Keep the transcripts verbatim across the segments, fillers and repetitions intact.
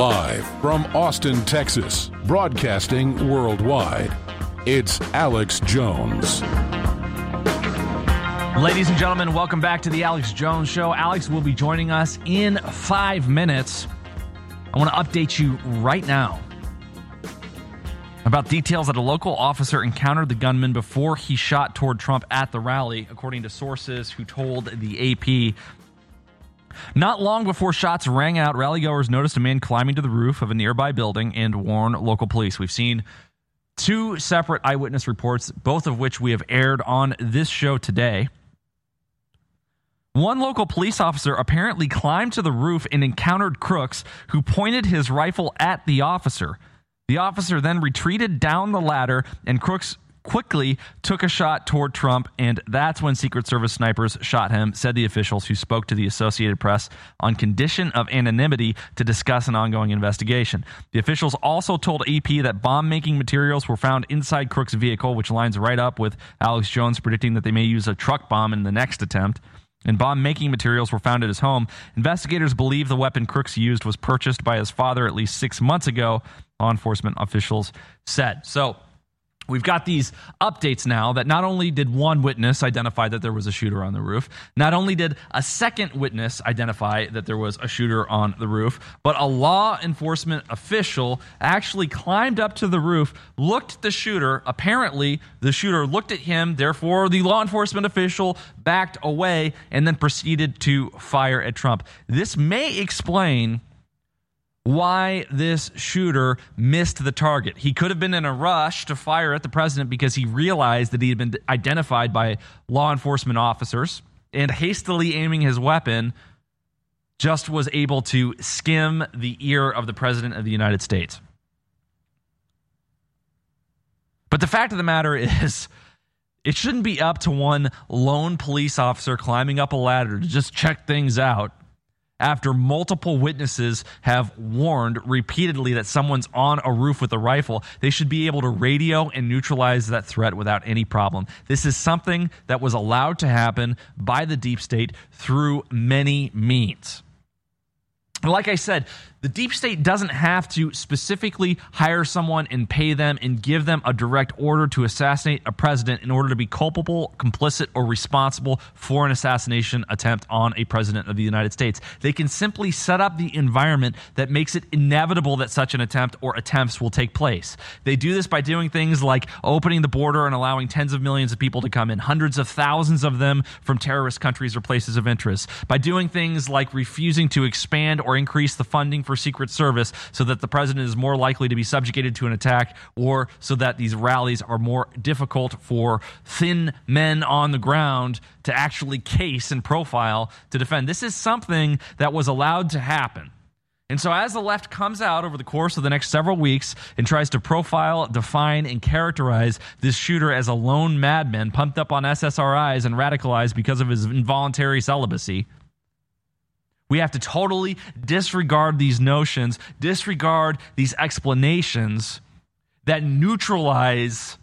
Live from Austin, Texas, broadcasting worldwide, it's Alex Jones. Ladies and gentlemen, welcome back to the Alex Jones Show. Alex will be joining us in five minutes. I want to update you right now about details that a local officer encountered the gunman before he shot toward Trump at the rally, according to sources who told the A P. Not long before shots rang out, rallygoers noticed a man climbing to the roof of a nearby building and warned local police. We've seen two separate eyewitness reports, both of which we have aired on this show today. One local police officer apparently climbed to the roof and encountered Crooks, who pointed his rifle at the officer. The officer then retreated down the ladder, and Crooks quickly took a shot toward Trump, and that's when Secret Service snipers shot him, said the officials who spoke to the Associated Press on condition of anonymity to discuss an ongoing investigation. The officials also told A P that bomb-making materials were found inside Crooks' vehicle, which lines right up with Alex Jones predicting that they may use a truck bomb in the next attempt. And bomb-making materials were found at his home. Investigators believe the weapon Crooks used was purchased by his father at least six months ago, law enforcement officials said. So we've got these updates now that not only did one witness identify that there was a shooter on the roof, not only did a second witness identify that there was a shooter on the roof, but a law enforcement official actually climbed up to the roof, looked at the shooter. Apparently, the shooter looked at him. Therefore, the law enforcement official backed away and then proceeded to fire at Trump. This may explain why this shooter missed the target. He could have been in a rush to fire at the president because he realized that he had been identified by law enforcement officers, and hastily aiming his weapon just was able to skim the ear of the president of the United States. But the fact of the matter is, it shouldn't be up to one lone police officer climbing up a ladder to just check things out after multiple witnesses have warned repeatedly that someone's on a roof with a rifle. They should be able to radio and neutralize that threat without any problem. This is something that was allowed to happen by the deep state through many means. Like I said, the deep state doesn't have to specifically hire someone and pay them and give them a direct order to assassinate a president in order to be culpable, complicit, or responsible for an assassination attempt on a president of the United States. They can simply set up the environment that makes it inevitable that such an attempt or attempts will take place. They do this by doing things like opening the border and allowing tens of millions of people to come in, hundreds of thousands of them from terrorist countries or places of interest, by doing things like refusing to expand or increase the funding for Secret Service so that the president is more likely to be subjugated to an attack, or so that these rallies are more difficult for thin men on the ground to actually case and profile to defend. This is something that was allowed to happen. And so as the left comes out over the course of the next several weeks and tries to profile, define, and characterize this shooter as a lone madman pumped up on S S R Is and radicalized because of his involuntary celibacy, we have to totally disregard these notions, disregard these explanations that neutralize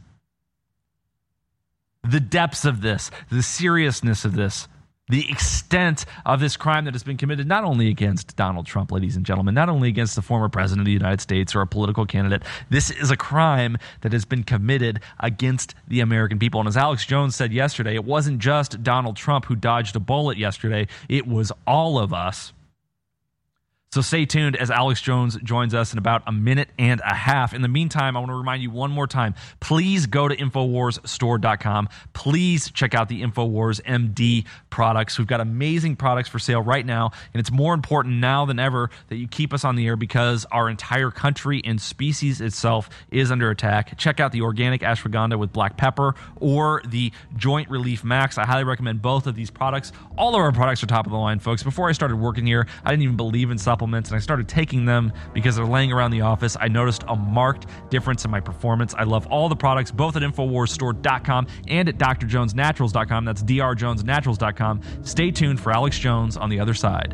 the depths of this, the seriousness of this, the extent of this crime that has been committed not only against Donald Trump, ladies and gentlemen, not only against the former president of the United States or a political candidate. This is a crime that has been committed against the American people. And as Alex Jones said yesterday, it wasn't just Donald Trump who dodged a bullet yesterday. It was all of us. So stay tuned as Alex Jones joins us in about a minute and a half. In the meantime, I want to remind you one more time, please go to Infowars Store dot com. Please check out the Infowars M D products. We've got amazing products for sale right now, and it's more important now than ever that you keep us on the air because our entire country and species itself is under attack. Check out the organic ashwagandha with black pepper or the Joint Relief Max. I highly recommend both of these products. All of our products are top of the line, folks. Before I started working here, I didn't even believe in supplements. And I started taking them because they're laying around the office. I noticed a marked difference in my performance. I love all the products, both at Infowars Store dot com and at D R Jones Naturals dot com. That's D R Jones Naturals dot com. Stay tuned for Alex Jones on the other side.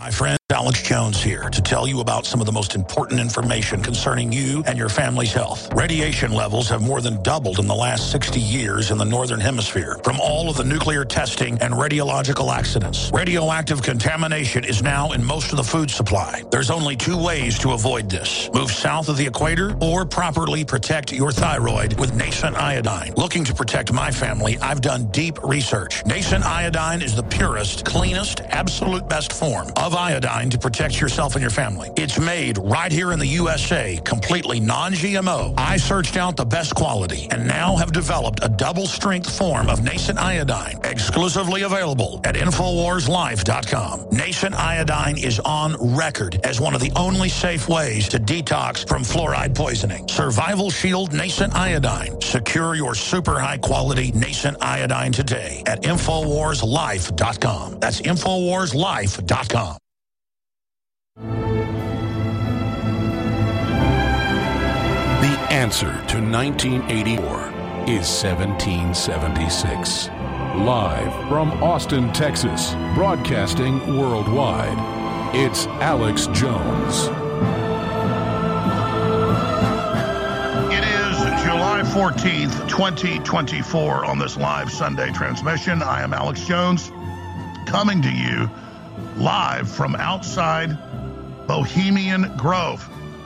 my friend. Alex Jones here to tell you about some of the most important information concerning you and your family's health. Radiation levels have more than doubled in the last sixty years in the Northern Hemisphere from all of the nuclear testing and radiological accidents. Radioactive contamination is now in most of the food supply. There's only two ways to avoid this. Move south of the equator or properly protect your thyroid with Nascent Iodine. Looking to protect my family, I've done deep research. Nascent Iodine is the purest, cleanest, absolute best form of iodine to protect yourself and your family. It's made right here in the U S A, completely non-G M O. I searched out the best quality and now have developed a double-strength form of Nascent Iodine, exclusively available at Infowars Life dot com. Nascent Iodine is on record as one of the only safe ways to detox from fluoride poisoning. Survival Shield Nascent Iodine. Secure your super high-quality Nascent Iodine today at Infowars Life dot com. That's Infowars Life dot com. The answer to nineteen eighty-four is seventeen seventy-six. Live from Austin, Texas, broadcasting worldwide, it's Alex Jones. It is July fourteenth, twenty twenty-four on this live Sunday transmission. I am Alex Jones, coming to you live from outside Bohemian Grove.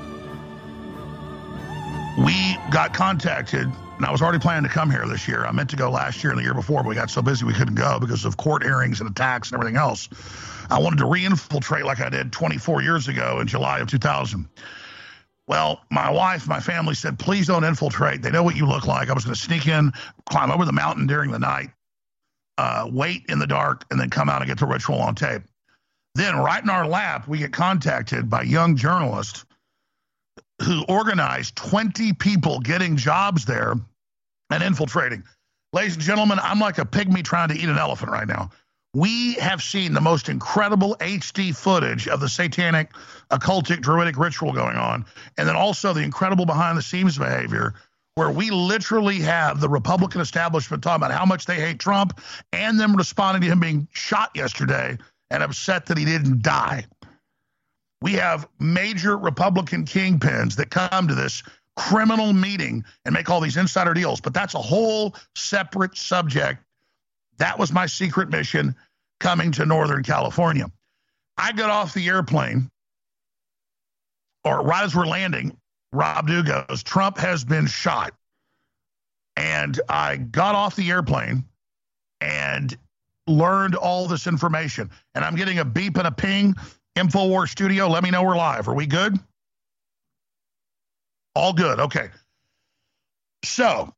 We got contacted, and I was already planning to come here this year. I meant to go last year and the year before, but we got so busy we couldn't go because of court hearings and attacks and everything else. I wanted to re-infiltrate like I did twenty-four years ago in July of two thousand. Well, my wife, my family said, please don't infiltrate. They know what you look like. I was going to sneak in, climb over the mountain during the night, uh, wait in the dark, and then come out and get the ritual on tape. Then right in our lap, we get contacted by young journalists who organized twenty people getting jobs there and infiltrating. Ladies and gentlemen, I'm like a pygmy trying to eat an elephant right now. We have seen the most incredible H D footage of the satanic, occultic, druidic ritual going on, and then also the incredible behind-the-scenes behavior where we literally have the Republican establishment talking about how much they hate Trump and them responding to him being shot yesterday and upset that he didn't die. We have major Republican kingpins that come to this criminal meeting and make all these insider deals, but that's a whole separate subject. That was my secret mission coming to Northern California. I got off the airplane, or right as we're landing, Rob Dew goes, Trump has been shot. And I got off the airplane and learned all this information. And I'm getting a beep and a ping. InfoWars Studio, let me know we're live. Are we good? All good. Okay. So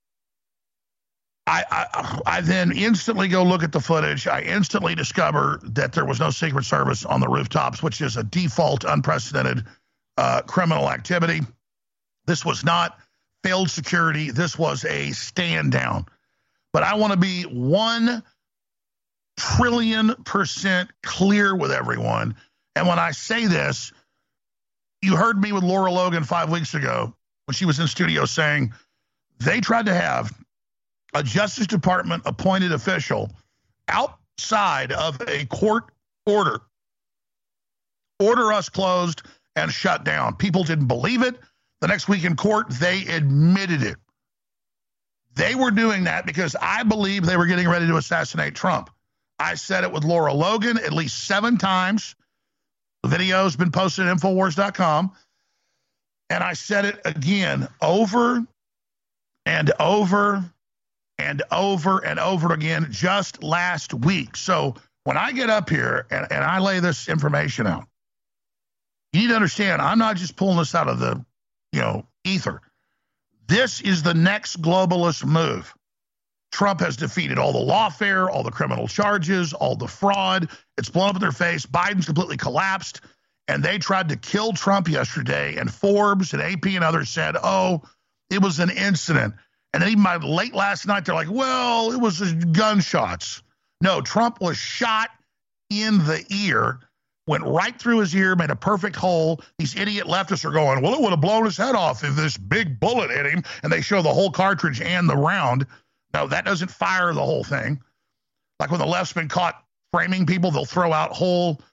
I, I I then instantly go look at the footage. I instantly discover that there was no Secret Service on the rooftops, which is a default, unprecedented uh, criminal activity. This was not failed security. This was a stand down. But I want to be one trillion percent clear with everyone. And when I say this, you heard me with Laura Logan five weeks ago when she was in studio saying they tried to have a Justice Department appointed official outside of a court order, order us closed and shut down. People didn't believe it. The next week in court, they admitted it. They were doing that because I believe they were getting ready to assassinate Trump. I said it with Laura Logan at least seven times. The video's been posted at Infowars dot com. And I said it again over and over and over and over again just last week. So when I get up here and, and I lay this information out, you need to understand, I'm not just pulling this out of the, you know, ether. This is the next globalist move. Trump has defeated all the lawfare, all the criminal charges, all the fraud. It's blown up in their face. Biden's completely collapsed. And they tried to kill Trump yesterday. And Forbes and A P and others said, oh, it was an incident. And then even by late last night, they're like, well, it was gunshots. No, Trump was shot in the ear, went right through his ear, made a perfect hole. These idiot leftists are going, well, it would have blown his head off if this big bullet hit him. And they show the whole cartridge and the round. No, that doesn't fire the whole thing. Like when the left's been caught framing people, they'll throw out whole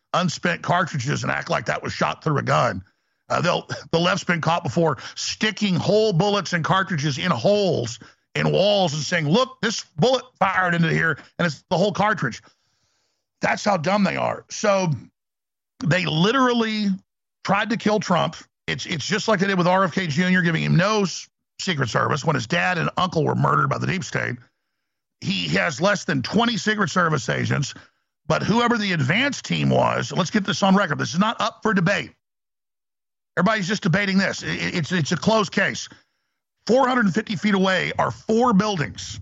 unspent cartridges and act like that was shot through a gun. Uh, they'll, the left's been caught before sticking whole bullets and cartridges in holes in walls and saying, look, this bullet fired into here, and it's the whole cartridge. That's how dumb they are. So they literally tried to kill Trump. It's it's just like they did with R F K Junior, giving him no Secret Service when his dad and uncle were murdered by the deep state. He has less than twenty Secret Service agents, but whoever the advance team was, let's get this on record. This is not up for debate. Everybody's just debating this. It, it's, it's a closed case. four hundred fifty feet away are four buildings.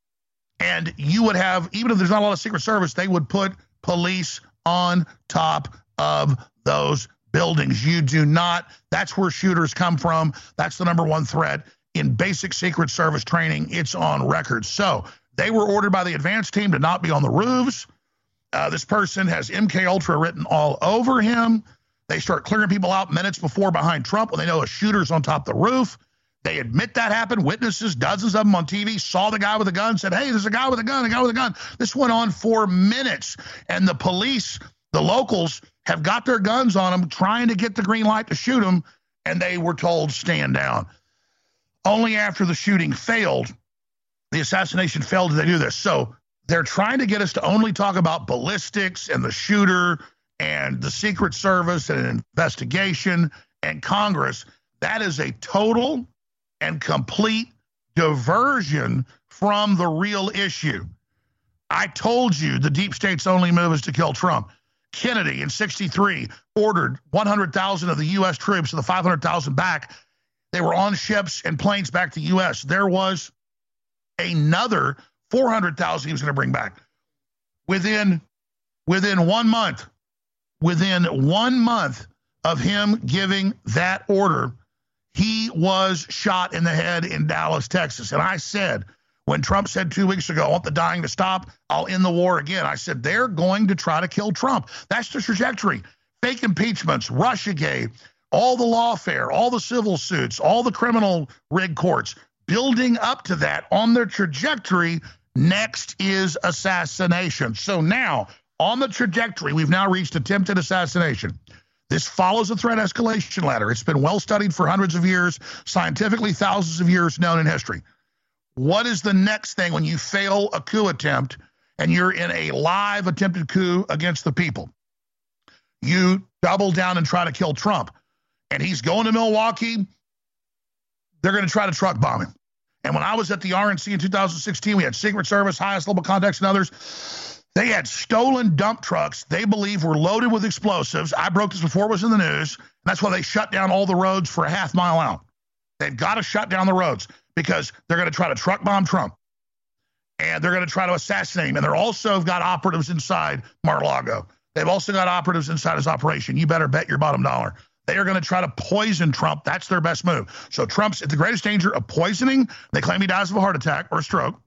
And you would have, even if there's not a lot of Secret Service, they would put police on top of those buildings. You do not. That's where shooters come from. That's the number one threat in basic Secret Service training. It's on record. So they were ordered by the advance team to not be on the roofs. Uh, this person has M K Ultra written all over him. They start clearing people out minutes before behind Trump when they know a shooter's on top of the roof. They admit that happened. Witnesses, dozens of them on T V, saw the guy with a gun, said, hey, there's a guy with a gun, a guy with a gun. This went on for minutes. And the police, the locals, have got their guns on them, trying to get the green light to shoot them, and they were told, stand down. Only after the shooting failed, the assassination failed, did they do this. So they're trying to get us to only talk about ballistics and the shooter and the Secret Service and an investigation and Congress. That is a total and complete diversion from the real issue. I told you the deep state's only move is to kill Trump. Kennedy in sixty-three ordered one hundred thousand of the U S troops and the five hundred thousand back. They were on ships and planes back to the U S. There was another four hundred thousand he was going to bring back. Within, within one month, within one month of him giving that order, he was shot in the head in Dallas, Texas. And I said, when Trump said two weeks ago, I want the dying to stop, I'll end the war again. I said, they're going to try to kill Trump. That's the trajectory. Fake impeachments, Russiagate, all the lawfare, all the civil suits, all the criminal rig courts, building up to that on their trajectory. Next is assassination. So now, on the trajectory, we've now reached attempted assassination. This follows a threat escalation ladder. It's been well studied for hundreds of years, scientifically thousands of years known in history. What is the next thing when you fail a coup attempt and you're in a live attempted coup against the people? You double down and try to kill Trump. And he's going to Milwaukee. They're going to try to truck bomb him. And when I was at the R N C in two thousand sixteen, we had Secret Service, highest level contacts, and others. They had stolen dump trucks they believe were loaded with explosives. I broke this before it was in the news. And that's why they shut down all the roads for a half mile out. They've got to shut down the roads because they're going to try to truck bomb Trump. And they're going to try to assassinate him. And they're also got operatives inside Mar-a-Lago. They've also got operatives inside his operation. You better bet your bottom dollar. They are going to try to poison Trump. That's their best move. So Trump's at the greatest danger of poisoning. They claim he dies of a heart attack or a stroke.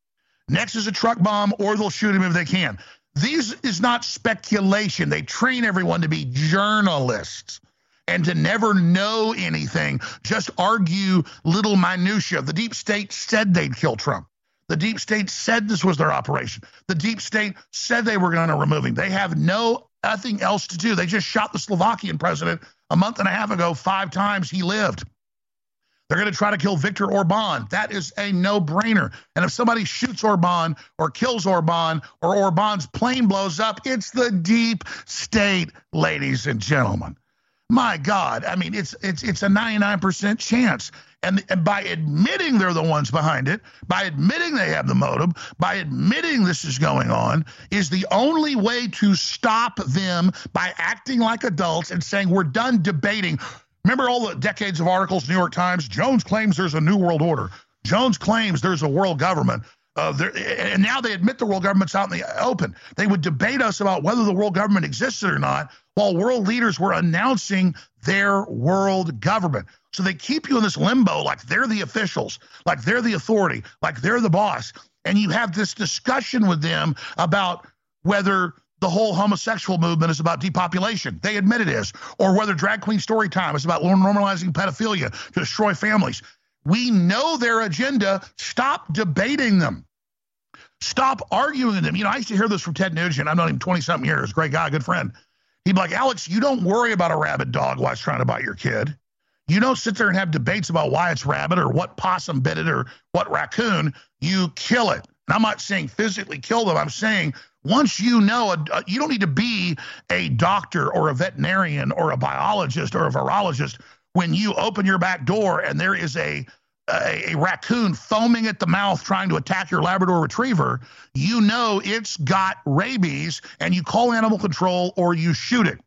Next is a truck bomb, or they'll shoot him if they can. These is not speculation. They train everyone to be journalists and to never know anything, just argue little minutia. The deep state said they'd kill Trump. The deep state said this was their operation. The deep state said they were going to remove him. They have no nothing else to do. They just shot the Slovakian president a month and a half ago, five times he lived. They're going to try to kill Viktor Orban. That is a no-brainer. And if somebody shoots Orban or kills Orban or Orban's plane blows up, it's the deep state, ladies and gentlemen. My God, I mean, it's it's it's a ninety-nine percent chance. And, and by admitting they're the ones behind it, by admitting they have the motive, by admitting this is going on, is the only way to stop them by acting like adults and saying, we're done debating. Remember all the decades of articles, New York Times, Jones claims there's a new world order. Jones claims there's a world government. Uh, there, and now they admit the world government's out in the open. They would debate us about whether the world government existed or not, while world leaders were announcing their world government. So they keep you in this limbo like they're the officials, like they're the authority, like they're the boss. And you have this discussion with them about whether the whole homosexual movement is about depopulation. They admit it is. Or whether drag queen story time is about normalizing pedophilia to destroy families. We know their agenda. Stop debating them. Stop arguing with them. You know, I used to hear this from Ted Nugent. I've known him twenty-something years. Great guy, good friend. He'd be like, Alex, you don't worry about a rabid dog while it's trying to bite your kid. You don't sit there and have debates about why it's rabid or what possum bit it or what raccoon. You kill it. And I'm not saying physically kill them. I'm saying once you know, a, a, you don't need to be a doctor or a veterinarian or a biologist or a virologist when you open your back door and there is a, a, a raccoon foaming at the mouth trying to attack your Labrador Retriever. You know it's got rabies and you call animal control or you shoot it.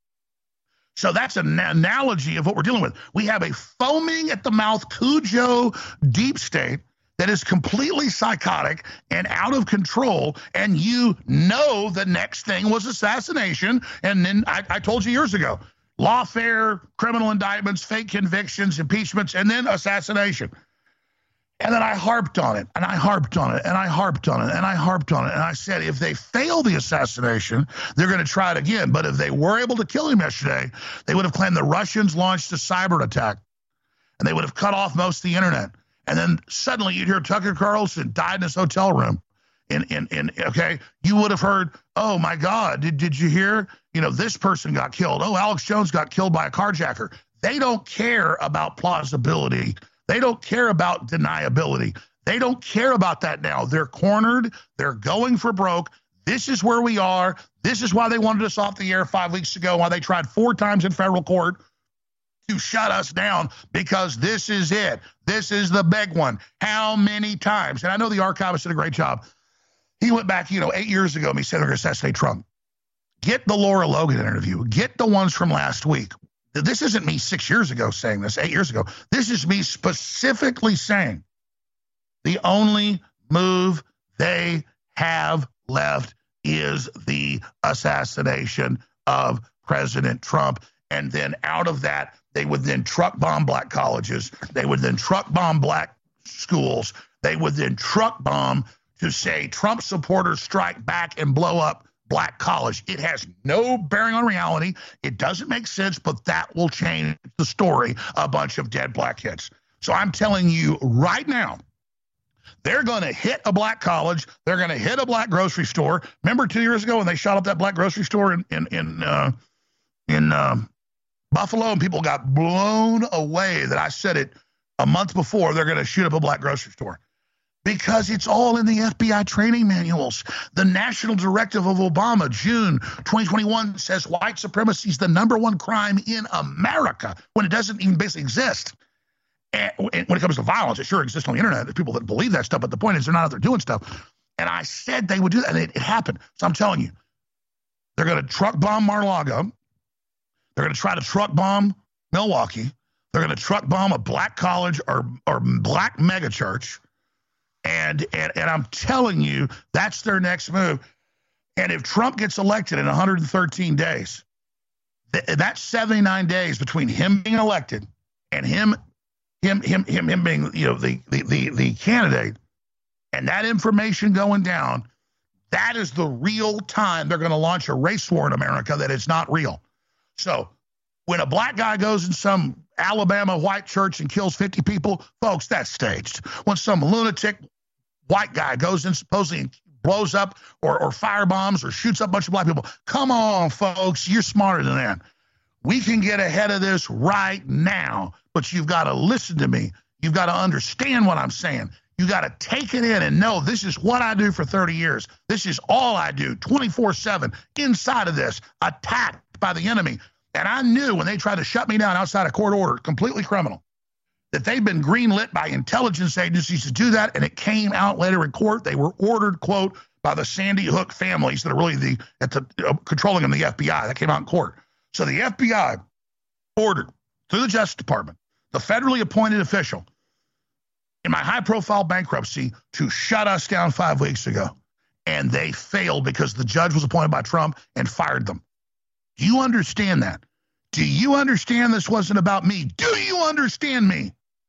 So that's an analogy of what we're dealing with. We have a foaming at the mouth Cujo deep state that is completely psychotic and out of control, and you know the next thing was assassination. And then I, I told you years ago, lawfare, criminal indictments, fake convictions, impeachments, and then assassination. And then I harped on it, and I harped on it, and I harped on it, and I harped on it. And I said, if they fail the assassination, they're going to try it again. But if they were able to kill him yesterday, they would have claimed the Russians launched a cyber attack, and they would have cut off most of the internet. And then suddenly you'd hear Tucker Carlson died in his hotel room. In, in, in, okay, you would have heard, oh, my God, did, did you hear? You know, this person got killed. Oh, Alex Jones got killed by a carjacker. They don't care about plausibility. They don't care about deniability. They don't care about that now. They're cornered. They're going for broke. This is where we are. This is why they wanted us off the air five weeks ago, why they tried four times in federal court to shut us down, because this is it. This is the big one. How many times? And I know the archivist did a great job. He went back, you know, eight years ago and he said they're going to assassinate Trump. Get the Laura Logan interview. Get the ones from last week. This isn't me six years ago saying this, eight years ago. This is me specifically saying the only move they have left is the assassination of President Trump. And then out of that, they would then truck bomb black colleges. They would then truck bomb black schools. They would then truck bomb to say Trump supporters strike back and blow up black college. It has no bearing on reality. It doesn't make sense, but that will change the story. A bunch of dead black kids. So I'm telling you right now, they're going to hit a black college. They're going to hit a black grocery store. Remember two years ago when they shot up that black grocery store in in in uh, in uh, Buffalo, and people got blown away that I said it a month before. They're going to shoot up a black grocery store. Because it's all in the F B I training manuals. The national directive of Obama, June twenty twenty-one, says white supremacy is the number one crime in America when it doesn't even basically exist. And when it comes to violence, it sure exists on the internet. There's people that believe that stuff, but the point is they're not out there doing stuff. And I said they would do that, and it, it happened. So I'm telling you, they're going to truck bomb Mar-a-Lago. They're going to try to truck bomb Milwaukee. They're going to truck bomb a black college or or black megachurch. And, and and I'm telling you, that's their next move. And if Trump gets elected in one hundred thirteen days, th- that's seventy-nine days between him being elected and him him him him him being, you know, the the the, the candidate, and that information going down, that is the real time they're going to launch a race war in America that is not real. So when a black guy goes in some Alabama white church and kills fifty people, folks, that's staged. When some lunatic white guy goes in supposedly blows up or, or firebombs or shoots up a bunch of black people, come on, folks, you're smarter than that. We can get ahead of this right now, but you've got to listen to me. You've got to understand what I'm saying. You got to take it in and know this is what I do for thirty years. This is all I do, twenty-four seven, inside of this, attacked by the enemy. And I knew when they tried to shut me down outside of court order, completely criminal, that they've been greenlit by intelligence agencies to do that, and it came out later in court. They were ordered, quote, by the Sandy Hook families that are really the at the uh, controlling them, the F B I. That came out in court. So the F B I ordered through the Justice Department, the federally appointed official in my high-profile bankruptcy, to shut us down five weeks ago, and they failed because the judge was appointed by Trump and fired them. Do you understand that? Do you understand this wasn't about me? Do you understand me?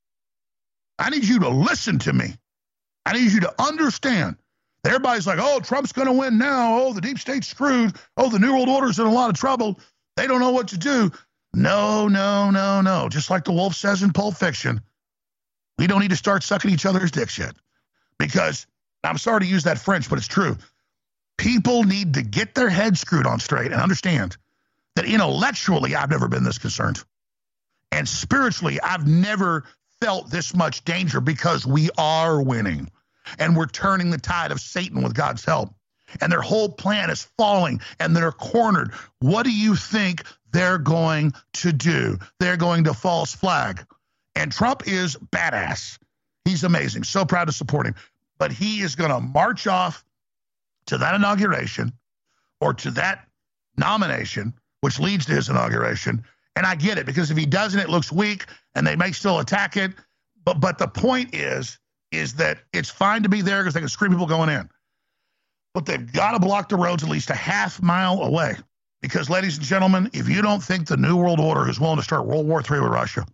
I need you to listen to me. I need you to understand. Everybody's like, oh, Trump's going to win now. Oh, the deep state's screwed. Oh, the New World Order's in a lot of trouble. They don't know what to do. No, no, no, no. Just like the wolf says in Pulp Fiction, we don't need to start sucking each other's dicks yet. Because, I'm sorry to use that French, but it's true. People need to get their heads screwed on straight and understand that intellectually I've never been this concerned. And spiritually, I've never felt this much danger because we are winning. And we're turning the tide of Satan with God's help. And their whole plan is falling, and they're cornered. What do you think they're going to do? They're going to false flag. And Trump is badass. He's amazing. So proud to support him. But he is going to march off to that inauguration or to that nomination, which leads to his inauguration. And I get it, because if he doesn't, it looks weak, and they may still attack it. But but the point is, is that it's fine to be there because they can screen people going in. But they've got to block the roads at least a half mile away. Because, ladies and gentlemen, if you don't think the New World Order is willing to start World War Three with Russia,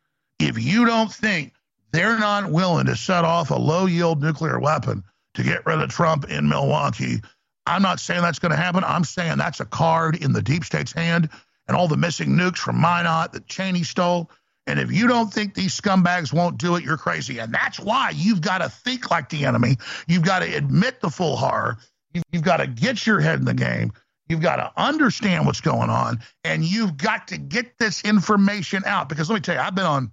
if you don't think they're not willing to set off a low-yield nuclear weapon to get rid of Trump in Milwaukee, I'm not saying that's going to happen. I'm saying that's a card in the deep state's hand, and all the missing nukes from Minot that Cheney stole. And if you don't think these scumbags won't do it, you're crazy. And that's why you've got to think like the enemy. You've got to admit the full horror. You've got to get your head in the game. You've got to understand what's going on. And you've got to get this information out. Because let me tell you, I've been on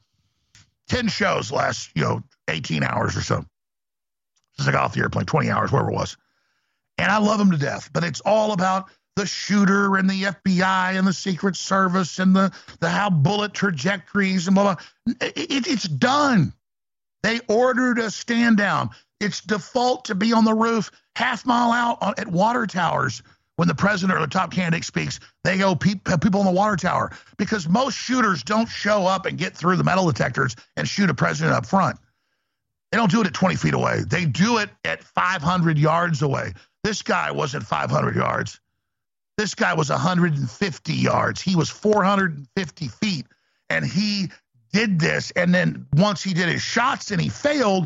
ten shows last, you know, eighteen hours or so. Since I got off the airplane, twenty hours, whatever it was. And I love them to death. But it's all about the shooter and the F B I and the Secret Service and the, the how bullet trajectories and blah, blah. It, it's done. They ordered a stand down. It's default to be on the roof half mile out on, at water towers. When the president or the top candidate speaks, they go pe- people on the water tower, because most shooters don't show up and get through the metal detectors and shoot a president up front. They don't do it at twenty feet away. They do it at five hundred yards away. This guy wasn't five hundred yards. This guy was one hundred fifty yards. He was four hundred fifty feet, and he did this. And then once he did his shots and he failed,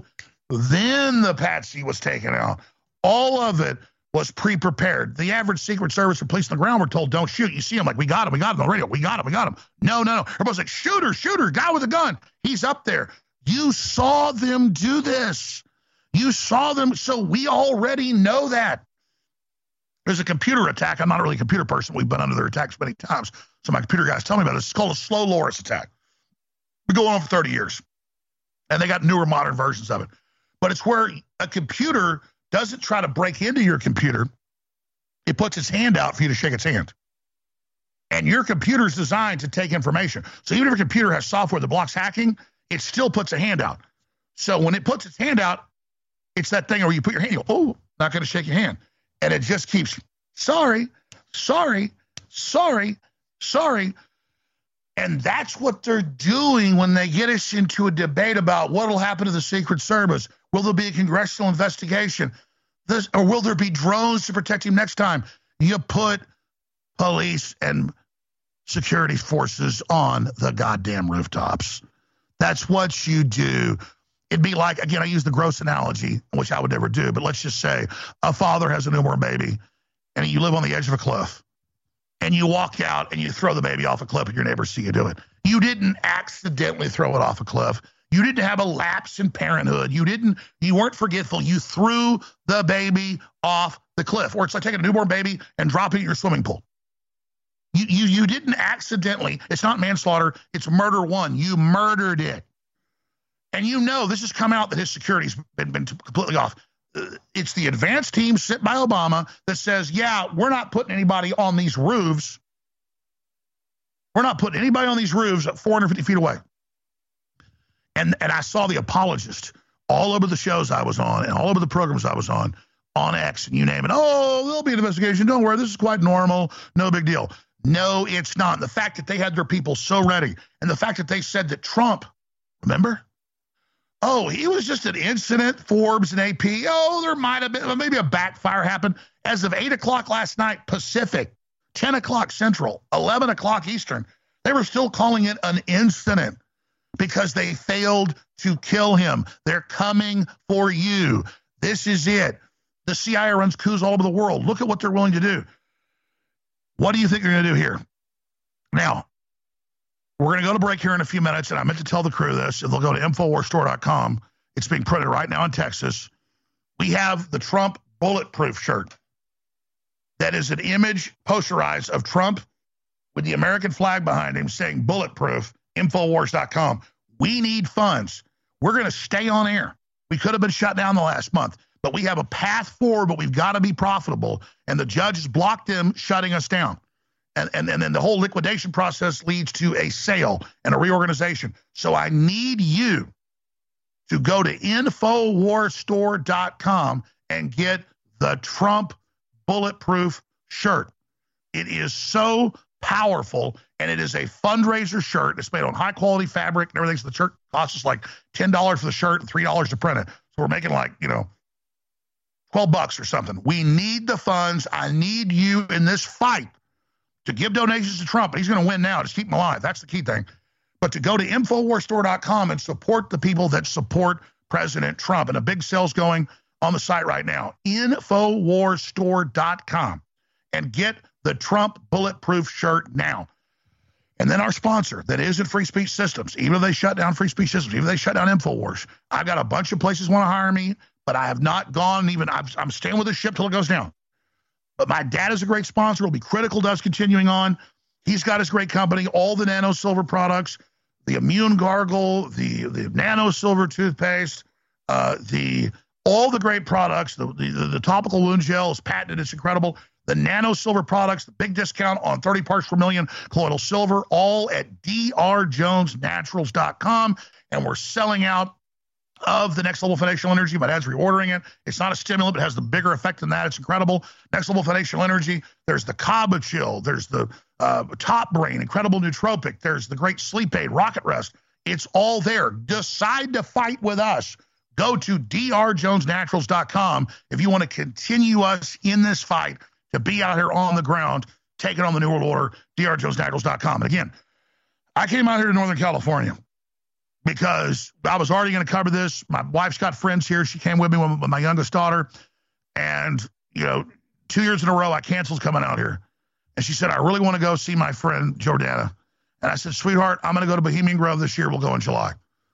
then the patsy was taken out. All of it was pre-prepared. The average Secret Service or police on the ground were told, don't shoot. You see him like, we got him, we got him on the radio. We got him, we got him. No, no, no. Everybody's like, shooter, shooter, guy with a gun. He's up there. You saw them do this. You saw them, so we already know that. There's a computer attack. I'm not really a computer person. We've been under their attacks many times. So my computer guys tell me about it. It's called a slow loris attack. Been going on for thirty years. And they got newer, modern versions of it. But it's where a computer doesn't try to break into your computer. It puts its hand out for you to shake its hand. And your computer is designed to take information. So even if a computer has software that blocks hacking, it still puts a hand out. So when it puts its hand out, it's that thing where you put your hand, you go, oh, not going to shake your hand. And it just keeps, sorry, sorry, sorry, sorry. And that's what they're doing when they get us into a debate about what will happen to the Secret Service. Will there be a congressional investigation? This, or will there be drones to protect him next time? You put police and security forces on the goddamn rooftops. That's what you do. It'd be like, again, I use the gross analogy, which I would never do, but let's just say a father has a newborn baby and you live on the edge of a cliff and you walk out and you throw the baby off a cliff and your neighbors see you do it. You didn't accidentally throw it off a cliff. You didn't have a lapse in parenthood. You didn't, you weren't forgetful. You threw the baby off the cliff. Or it's like taking a newborn baby and dropping it in your swimming pool. You, you, you didn't accidentally, it's not manslaughter, it's murder one. You murdered it. And you know, this has come out that his security's been, been completely off. It's the advanced team sent by Obama that says, yeah, we're not putting anybody on these roofs. We're not putting anybody on these roofs at four hundred fifty feet away. And, and I saw the apologist all over the shows I was on and all over the programs I was on, on X and you name it. Oh, there'll be an investigation. Don't worry. This is quite normal. No big deal. No, it's not. The fact that they had their people so ready and the fact that they said that Trump, remember? Oh, he was just an incident, Forbes and A P. Oh, there might have been, maybe a backfire happened. As of eight o'clock last night, Pacific, ten o'clock Central, eleven o'clock Eastern, they were still calling it an incident because they failed to kill him. They're coming for you. This is it. The C I A runs coups all over the world. Look at what they're willing to do. What do you think they're going to do here? Now, we're going to go to break here in a few minutes, and I meant to tell the crew this. They'll go to infowars store dot com. It's being printed right now in Texas. We have the Trump Bulletproof shirt. That is an image posterized of Trump with the American flag behind him saying bulletproof, Infowars dot com. We need funds. We're going to stay on air. We could have been shut down the last month, but we have a path forward, but we've got to be profitable. And the judge has blocked them shutting us down. And, and, and then the whole liquidation process leads to a sale and a reorganization. So I need you to go to Infowars Store dot com and get the Trump Bulletproof shirt. It is so powerful, and it is a fundraiser shirt. It's made on high-quality fabric and everything. So the shirt costs us like ten dollars for the shirt and three dollars to print it. So we're making like, you know, twelve bucks or something. We need the funds. I need you in this fight to give donations to Trump. He's going to win now. Just keep him alive. That's the key thing. But to go to Infowars Store dot com and support the people that support President Trump. And a big sale's going on the site right now. Infowars Store dot com. And get the Trump Bulletproof shirt now. And then our sponsor that isn't Free Speech Systems. Even if they shut down Free Speech Systems, even if they shut down Infowars, I've got a bunch of places want to hire me, but I have not gone even, I'm, I'm staying with the ship till it goes down. But my dad is a great sponsor. It'll be critical to us continuing on. He's got his great company, all the Nano Silver products, the Immune Gargle, the, the Nano Silver toothpaste, uh, the all the great products. The, the, the topical wound gel is patented. It's incredible. The Nano Silver products, the big discount on thirty parts per million colloidal silver, all at D R Jones Naturals dot com. And we're selling out of the Next Level Foundational Energy. My dad's reordering it. It's not a stimulant, but it has the bigger effect than that. It's incredible. Next Level Foundational Energy. There's the Kaba Chill. There's the uh, Top Brain, Incredible Nootropic. There's the great Sleep Aid, Rocket Rest. It's all there. Decide to fight with us. Go to D R Jones Naturals dot com if you want to continue us in this fight to be out here on the ground, taking on the New World Order, D R Jones Naturals dot com. And again, I came out here to Northern California because I was already going to cover this. My wife's got friends here. She came with me with my youngest daughter. And, you know, two years in a row, I canceled coming out here. And she said, I really want to go see my friend Jordana. And I said, sweetheart, I'm going to go to Bohemian Grove this year. We'll go in July.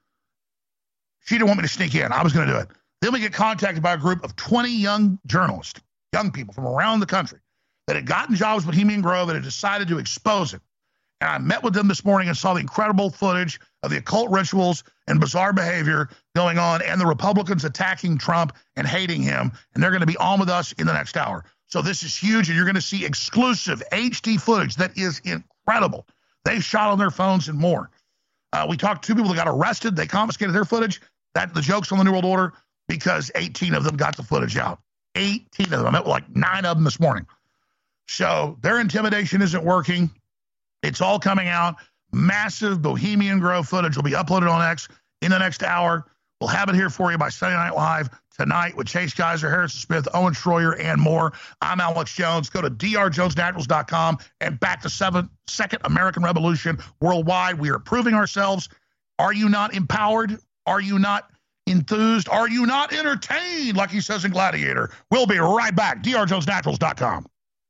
She didn't want me to sneak in. I was going to do it. Then we get contacted by a group of twenty young journalists, young people from around the country that had gotten jobs with Bohemian Grove and had decided to expose it. And I met with them this morning and saw the incredible footage of the occult rituals and bizarre behavior going on and the Republicans attacking Trump and hating him. And they're going to be on with us in the next hour. So this is huge, and you're going to see exclusive H D footage that is incredible. They shot on their phones and more. Uh, we talked to two people that got arrested. They confiscated their footage. That the joke's on the New World Order because eighteen of them got the footage out. eighteen of them. I met with like nine of them this morning. So their intimidation isn't working. It's all coming out. Massive Bohemian Grove footage will be uploaded on X in the next hour. We'll have it here for you by Sunday Night Live tonight with Chase Geiser, Harrison Smith, Owen Schroyer, and more. I'm Alex Jones. Go to D R Jones Naturals dot com and back to seven, Second American Revolution worldwide. We are proving ourselves. Are you not empowered? Are you not enthused? Are you not entertained, like he says in Gladiator? We'll be right back. D R Jones Naturals dot com.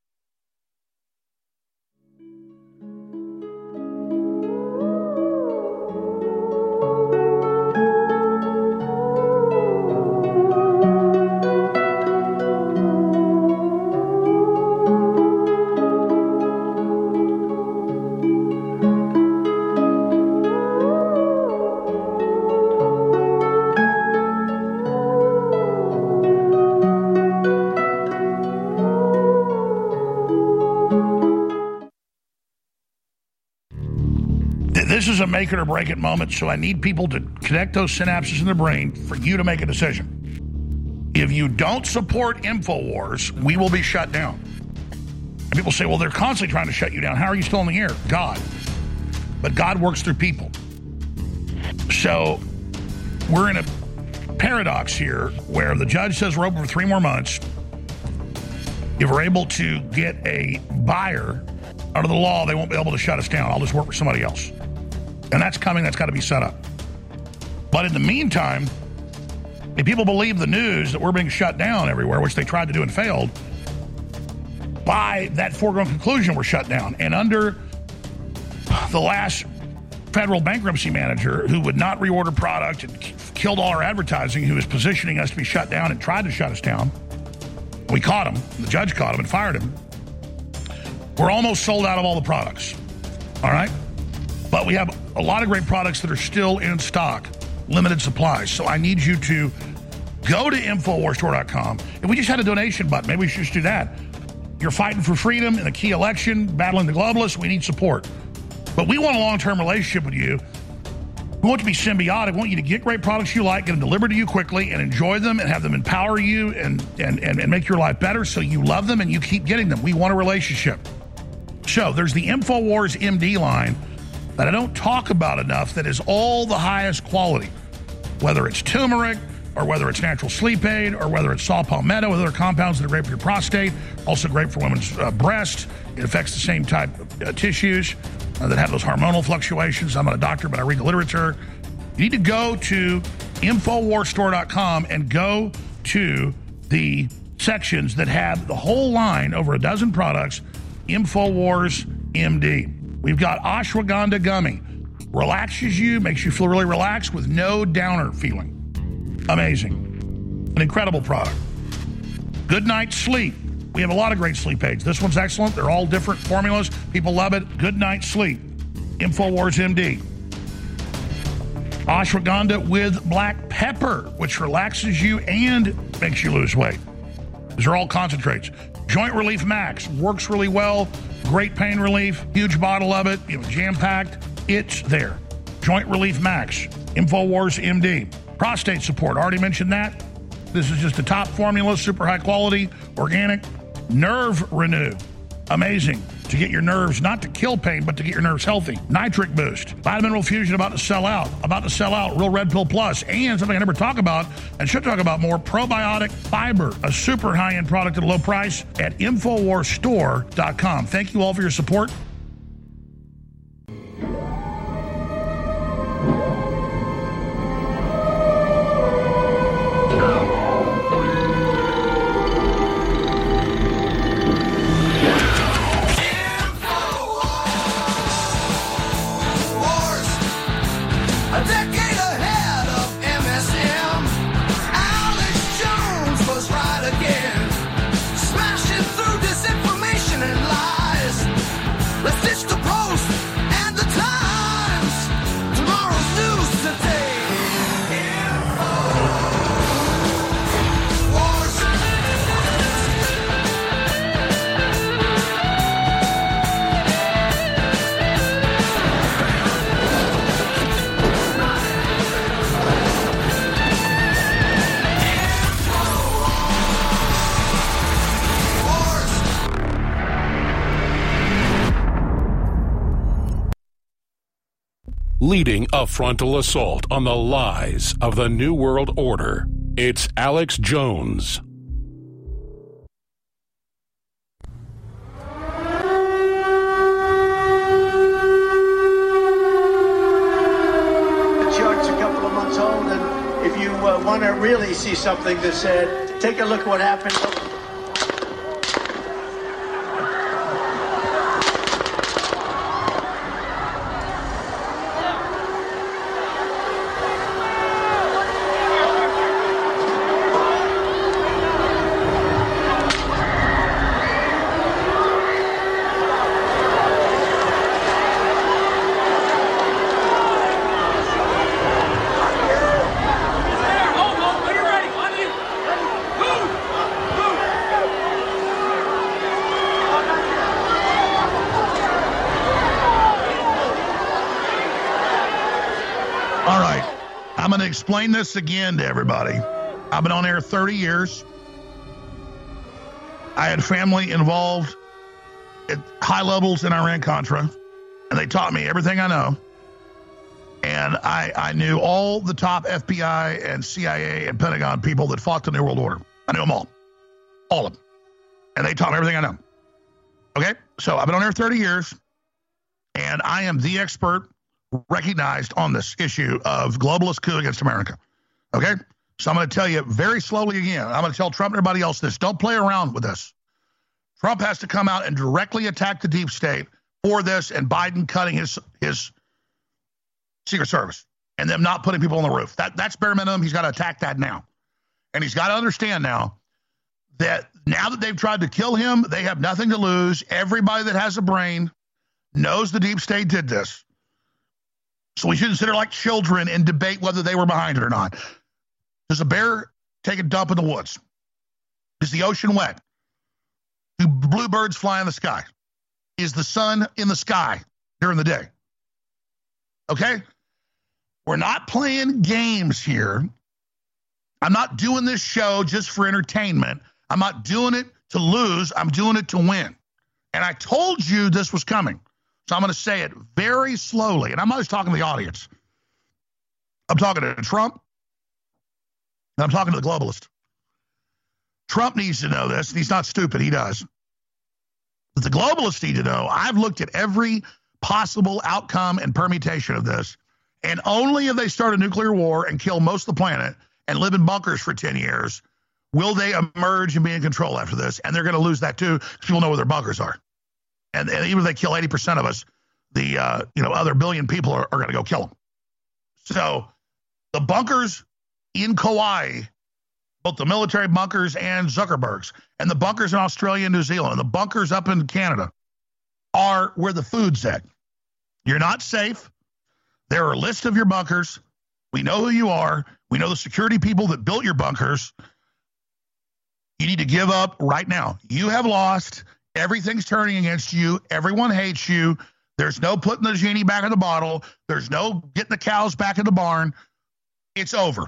This is a make it or break it moment, so I need people to connect those synapses in the brain for you to make a decision. If you don't support InfoWars, we will be shut down. And people say, well, they're constantly trying to shut you down. How are you still in the air? God. But God works through people. So we're in a paradox here where the judge says we're open for three more months. If we're able to get a buyer under the law, they won't be able to shut us down. I'll just work for somebody else. And that's coming. That's got to be set up. But in the meantime, if people believe the news that we're being shut down everywhere, which they tried to do and failed, by that foregone conclusion, we're shut down. And under the last federal bankruptcy manager who would not reorder product and killed all our advertising, who was positioning us to be shut down and tried to shut us down, we caught him. The judge caught him and fired him. We're almost sold out of all the products. All right? But we have a lot of great products that are still in stock, limited supplies. So I need you to go to Infowars Store dot com. And we just had a donation button. Maybe we should just do that. You're fighting for freedom in a key election, battling the globalists. We need support. But we want a long-term relationship with you. We want to be symbiotic. We want you to get great products you like, get them delivered to you quickly, and enjoy them and have them empower you and, and, and, and make your life better so you love them and you keep getting them. We want a relationship. So there's the Infowars M D line that I don't talk about enough that is all the highest quality, whether it's turmeric or whether it's natural sleep aid or whether it's saw palmetto with other compounds that are great for your prostate, also great for women's uh, breasts. It affects the same type of uh, tissues uh, that have those hormonal fluctuations. I'm not a doctor, but I read the literature. You need to go to Infowars Store dot com and go to the sections that have the whole line, over a dozen products, Infowars M D. We've got ashwagandha gummy. Relaxes you, makes you feel really relaxed with no downer feeling. Amazing. An incredible product. Good Night Sleep. We have a lot of great sleep aids. This one's excellent. They're all different formulas. People love it. Good Night Sleep. Infowars M D. Ashwagandha with black pepper, which relaxes you and makes you lose weight. These are all concentrates. Joint Relief Max works really well. Great pain relief. Huge bottle of it. You know, jam-packed. It's there. Joint Relief Max. Infowars M D. Prostate support. Already mentioned that. This is just a top formula, super high quality, organic. Nerve Renew. Amazing. To get your nerves, not to kill pain, but to get your nerves healthy. Nitric Boost. Vitamin Fusion about to sell out. About to sell out. Real Red Pill Plus. And something I never talk about and should talk about more, Probiotic Fiber. A super high-end product at a low price at Infowars Store dot com. Thank you all for your support. Leading a frontal assault on the lies of the New World Order, it's Alex Jones. The chart's a couple of months old, and if you uh, want to really see something that's said, take a look at what happened. Explain this again to everybody. I've been on air thirty years. I had family involved at high levels in Iran-Contra, and they taught me everything I know. And I, I knew all the top F B I and C I A and Pentagon people that fought the New World Order. I knew them all. All of them. And they taught me everything I know. Okay? So I've been on air thirty years, and I am the expert recognized on this issue of globalist coup against America. Okay? So I'm going to tell you very slowly again. I'm going to tell Trump and everybody else this. Don't play around with this. Trump has to come out and directly attack the deep state for this, and Biden cutting his his Secret Service and them not putting people on the roof. That That's bare minimum. He's got to attack that now. And he's got to understand now that now that they've tried to kill him, they have nothing to lose. Everybody that has a brain knows the deep state did this. So we shouldn't sit here like children and debate whether they were behind it or not. Does a bear take a dump in the woods? Is the ocean wet? Do bluebirds fly in the sky? Is the sun in the sky during the day? Okay? We're not playing games here. I'm not doing this show just for entertainment. I'm not doing it to lose. I'm doing it to win. And I told you this was coming. So I'm going to say it very slowly. And I'm not just talking to the audience. I'm talking to Trump. And I'm talking to the globalist. Trump needs to know this, and he's not stupid. He does. But the globalists need to know, I've looked at every possible outcome and permutation of this, and only if they start a nuclear war and kill most of the planet and live in bunkers for ten years will they emerge and be in control after this. And they're going to lose that too, because people know where their bunkers are. And, and even if they kill eighty percent of us, the uh, you know other billion people are, are going to go kill them. So the bunkers in Kauai, both the military bunkers and Zuckerberg's, and the bunkers in Australia and New Zealand, and the bunkers up in Canada, are where the food's at. You're not safe. There are a list of your bunkers. We know who you are. We know the security people that built your bunkers. You need to give up right now. You have lost. Everything's turning against you. Everyone hates you. There's no putting the genie back in the bottle. There's no getting the cows back in the barn. It's over.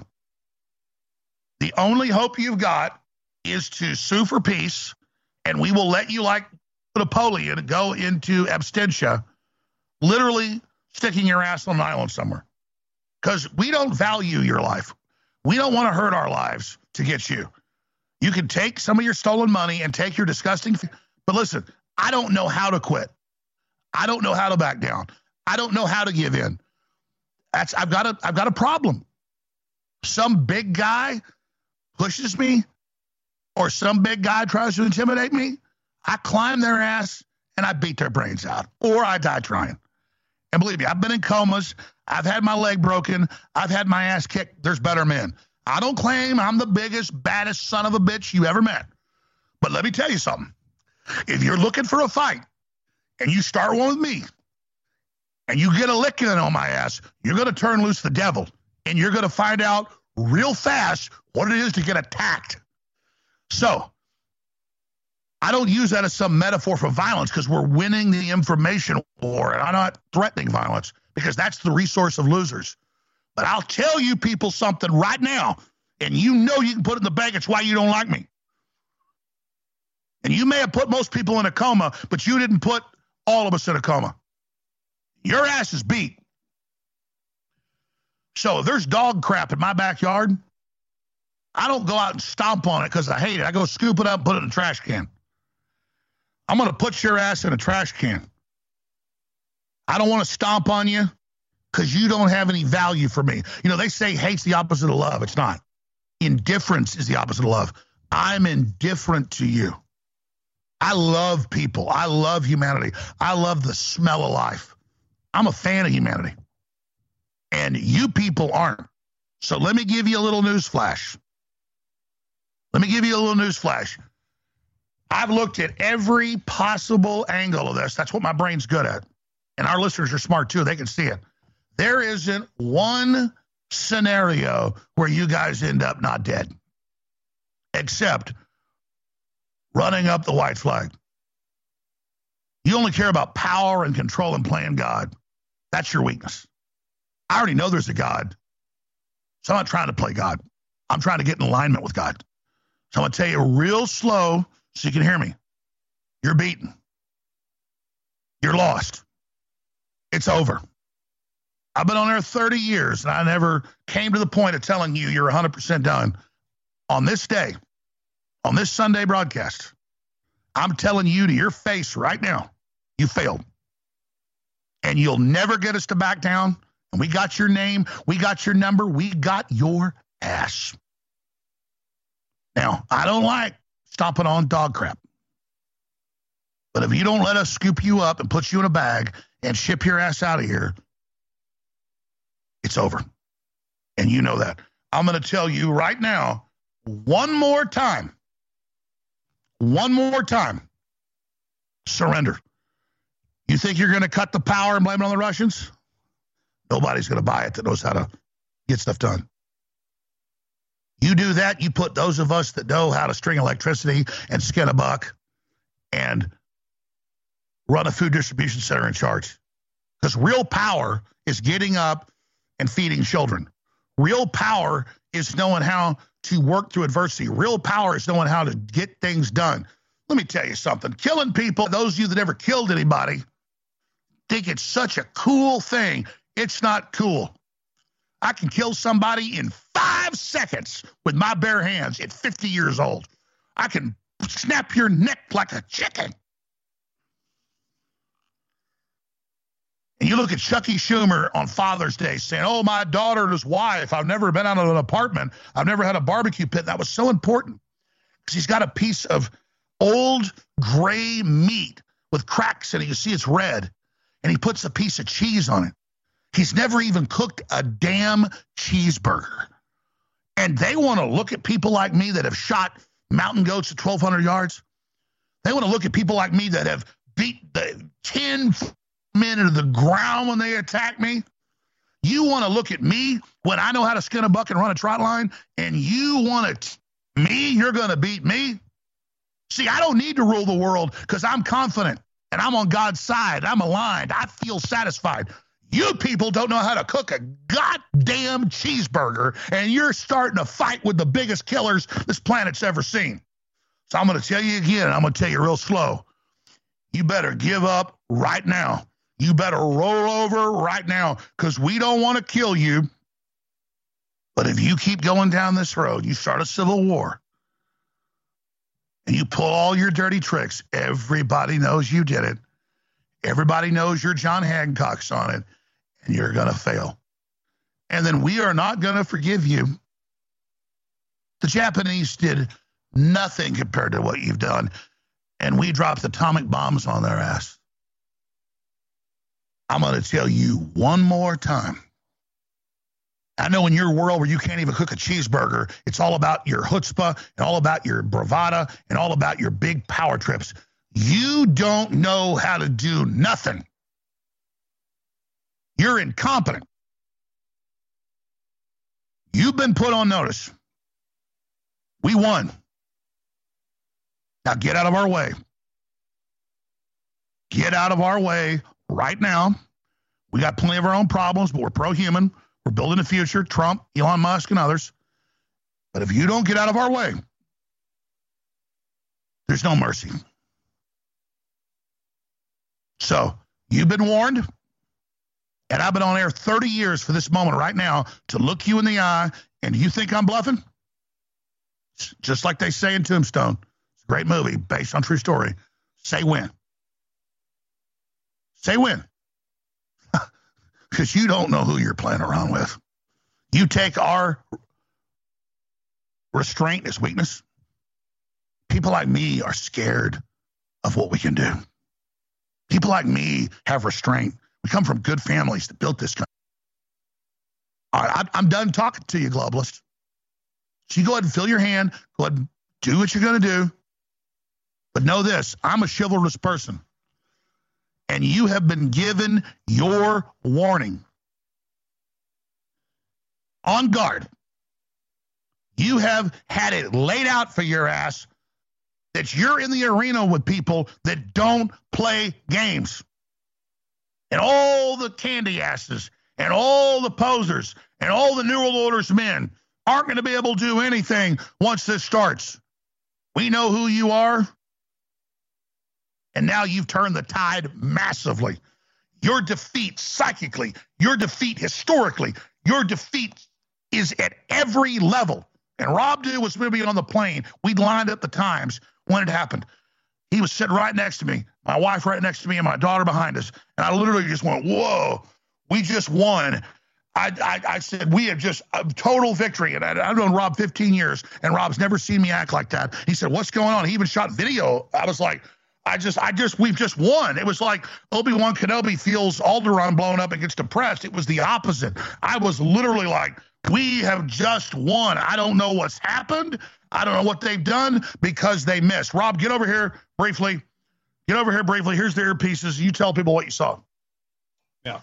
The only hope you've got is to sue for peace, and we will let you, like Napoleon, go into absentia, literally sticking your ass on an island somewhere. Because we don't value your life. We don't want to hurt our lives to get you. You can take some of your stolen money and take your disgusting... But listen, I don't know how to quit. I don't know how to back down. I don't know how to give in. That's I've got a I've got a problem. Some big guy pushes me, or some big guy tries to intimidate me, I climb their ass and I beat their brains out, or I die trying. And believe me, I've been in comas. I've had my leg broken. I've had my ass kicked. There's better men. I don't claim I'm the biggest, baddest son of a bitch you ever met. But let me tell you something. If you're looking for a fight and you start one with me and you get a licking on my ass, you're going to turn loose the devil, and you're going to find out real fast what it is to get attacked. So I don't use that as some metaphor for violence, because we're winning the information war, and I'm not threatening violence, because that's the resource of losers. But I'll tell you people something right now, and you know you can put it in the bank. It's why you don't like me. And you may have put most people in a coma, but you didn't put all of us in a coma. Your ass is beat. So if there's dog crap in my backyard, I don't go out and stomp on it because I hate it. I go scoop it up and put it in a trash can. I'm going to put your ass in a trash can. I don't want to stomp on you because you don't have any value for me. You know, they say hate's the opposite of love. It's not. Indifference is the opposite of love. I'm indifferent to you. I love people. I love humanity. I love the smell of life. I'm a fan of humanity. And you people aren't. So let me give you a little news flash. Let me give you a little news flash. I've looked at every possible angle of this. That's what my brain's good at. And our listeners are smart too. They can see it. There isn't one scenario where you guys end up not dead, except running up the white flag. You only care about power and control and playing God. That's your weakness. I already know there's a God. So I'm not trying to play God. I'm trying to get in alignment with God. So I'm going to tell you real slow so you can hear me. You're beaten. You're lost. It's over. I've been on there thirty years, and I never came to the point of telling you you're one hundred percent done. On this day, on this Sunday broadcast, I'm telling you to your face right now, you failed. And you'll never get us to back down. And we got your name. We got your number. We got your ass. Now, I don't like stomping on dog crap. But if you don't let us scoop you up and put you in a bag and ship your ass out of here, it's over. And you know that. I'm going to tell you right now, one more time, one more time, surrender. You think you're going to cut the power and blame it on the Russians? Nobody's going to buy it that knows how to get stuff done. You do that, you put those of us that know how to string electricity and skin a buck and run a food distribution center in charge. Because real power is getting up and feeding children. Real power is knowing how to work through adversity. Real power is knowing how to get things done. Let me tell you something. Killing people, those of you that ever killed anybody, think it's such a cool thing. It's not cool. I can kill somebody in five seconds with my bare hands at fifty years old. I can snap your neck like a chicken. And you look at Chucky Schumer on Father's Day saying, oh, my daughter and his wife, I've never been out of an apartment. I've never had a barbecue pit. That was so important because he's got a piece of old gray meat with cracks in it. You see it's red. And he puts a piece of cheese on it. He's never even cooked a damn cheeseburger. And they want to look at people like me that have shot mountain goats at twelve hundred yards. They want to look at people like me that have beat the ten men into the ground when they attack me. You want to look at me when I know how to skin a buck and run a trot line, and you want to, me, you're going to beat me? See, I don't need to rule the world because I'm confident, and I'm on God's side. I'm aligned. I feel satisfied. You people don't know how to cook a goddamn cheeseburger, and you're starting to fight with the biggest killers this planet's ever seen. So I'm going to tell you again, I'm going to tell you real slow. You better give up right now. You better roll over right now because we don't want to kill you. But if you keep going down this road, you start a civil war, and you pull all your dirty tricks, everybody knows you did it. Everybody knows you're John Hancock's on it, and you're going to fail. And then we are not going to forgive you. The Japanese did nothing compared to what you've done, and we dropped atomic bombs on their ass. I'm going to tell you one more time. I know in your world where you can't even cook a cheeseburger, it's all about your chutzpah and all about your bravado and all about your big power trips. You don't know how to do nothing. You're incompetent. You've been put on notice. We won. Now get out of our way. Get out of our way right now. We got plenty of our own problems, but we're pro-human. We're building the future, Trump, Elon Musk, and others. But if you don't get out of our way, there's no mercy. So you've been warned, and I've been on air thirty years for this moment right now to look you in the eye, and you think I'm bluffing? Just like they say in Tombstone. It's a great movie based on true story. Say when. Say when. Because you don't know who you're playing around with. You take our restraint as weakness. People like me are scared of what we can do. People like me have restraint. We come from good families that built this country. All right, I'm done talking to you, globalists. So you go ahead and fill your hand. Go ahead and do what you're going to do. But know this, I'm a chivalrous person. And you have been given your warning. On guard. You have had it laid out for your ass that you're in the arena with people that don't play games. And all the candy asses and all the posers and all the New World Order's men aren't going to be able to do anything once this starts. We know who you are. And now you've turned the tide massively. Your defeat psychically, your defeat historically, your defeat is at every level. And Rob Dew was moving on the plane. We lined up the times when it happened. He was sitting right next to me, my wife right next to me, and my daughter behind us. And I literally just went, whoa, we just won. I, I, I said, we have just a total victory. And I, I've known Rob fifteen years, and Rob's never seen me act like that. He said, what's going on? He even shot video. I was like, I just, I just, we've just won. It was like Obi-Wan Kenobi feels Alderaan blown up and gets depressed. It was the opposite. I was literally like, we have just won. I don't know what's happened. I don't know what they've done because they missed. Rob, get over here briefly. Get over here briefly. Here's the earpieces. You tell people what you saw. Yeah.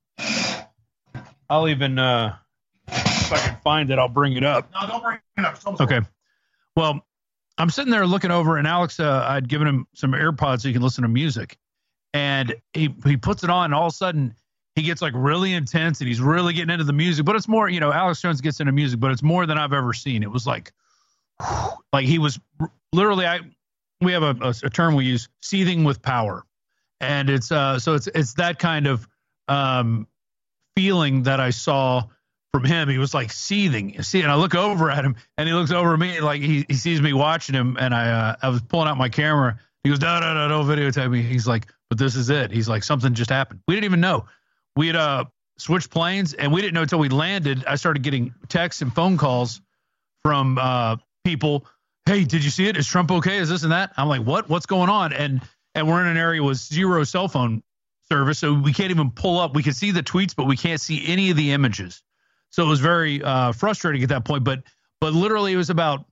I'll even, uh, if I can find it, I'll bring it up. No, don't bring it up. Someone's Okay. Well, I'm sitting there looking over, and Alex, uh, I'd given him some AirPods so he can listen to music. And he, he puts it on, and all of a sudden, he gets like really intense, and he's really getting into the music. But it's more, you know, Alex Jones gets into music, but it's more than I've ever seen. It was like, like he was literally, I, we have a, a, a term we use, seething with power. And it's, uh, so it's, it's that kind of um, feeling that I saw from him. He was like seething. See, and I look over at him, and he looks over at me like he, he sees me watching him. And I uh, I was pulling out my camera. He goes, no, no, no, no, videotape me. He's like, but this is it. He's like, something just happened. We didn't even know. We had uh, switched planes, and we didn't know until we landed. I started getting texts and phone calls from uh, people. Hey, did you see it? Is Trump okay? Is this and that? I'm like, what? What's going on? And and we're in an area with zero cell phone service, so we can't even pull up. We can see the tweets, but we can't see any of the images. So it was very uh, frustrating at that point. But but literally, it was about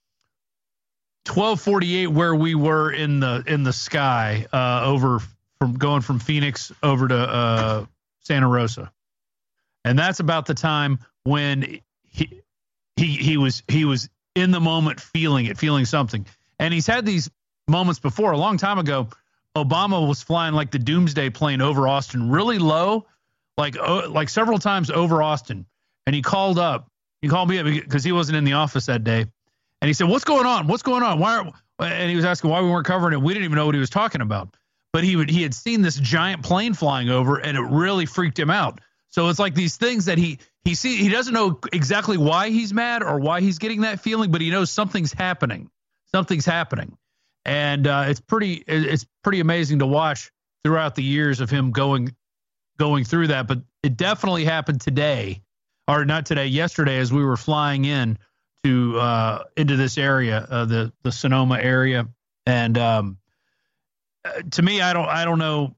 twelve forty-eight where we were in the in the sky uh, over from going from Phoenix over to uh, Santa Rosa, and that's about the time when he he he was he was in the moment, feeling it, feeling something. And he's had these moments before. A long time ago, Obama was flying like the Doomsday plane over Austin, really low, like uh, like several times over Austin. And he called up. He called me up because he wasn't in the office that day. And he said, what's going on? What's going on? Why are, and he was asking why we weren't covering it. We didn't even know what he was talking about. But he would he had seen this giant plane flying over, and it really freaked him out. So it's like these things that he he see he doesn't know exactly why he's mad or why he's getting that feeling, but he knows something's happening. Something's happening. And uh, it's pretty it's pretty amazing to watch throughout the years of him going going through that. But it definitely happened today. Or not today, yesterday, as we were flying in to uh, into this area, uh, the the Sonoma area, and um, to me, I don't I don't know,